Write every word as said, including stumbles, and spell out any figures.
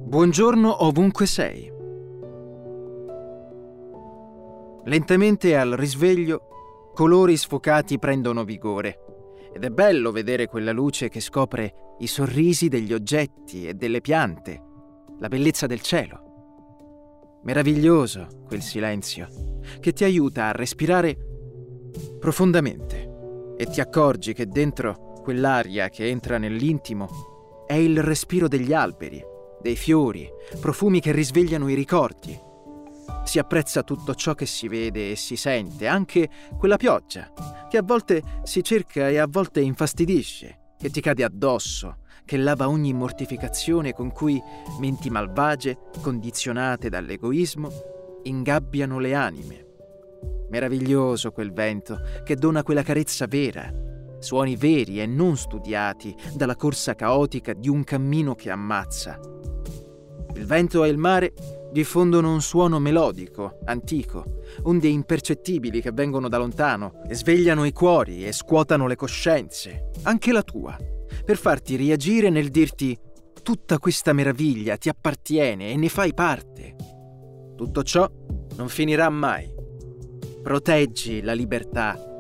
Buongiorno ovunque sei. Lentamente al risveglio, colori sfocati prendono vigore ed è bello vedere quella luce che scopre i sorrisi degli oggetti e delle piante, la bellezza del cielo. Meraviglioso quel silenzio che ti aiuta a respirare profondamente e ti accorgi che dentro quell'aria che entra nell'intimo è il respiro degli alberi, dei fiori, profumi che risvegliano i ricordi. Si apprezza tutto ciò che si vede e si sente, anche quella pioggia, che a volte si cerca e a volte infastidisce, che ti cade addosso, che lava ogni mortificazione con cui menti malvagie, condizionate dall'egoismo, ingabbiano le anime. Meraviglioso quel vento che dona quella carezza vera, suoni veri e non studiati dalla corsa caotica di un cammino che ammazza. Il vento e il mare diffondono un suono melodico, antico, onde impercettibili che vengono da lontano e svegliano i cuori e scuotano le coscienze, anche la tua, per farti reagire nel dirti: tutta questa meraviglia ti appartiene e ne fai parte. Tutto ciò non finirà mai. Proteggi la libertà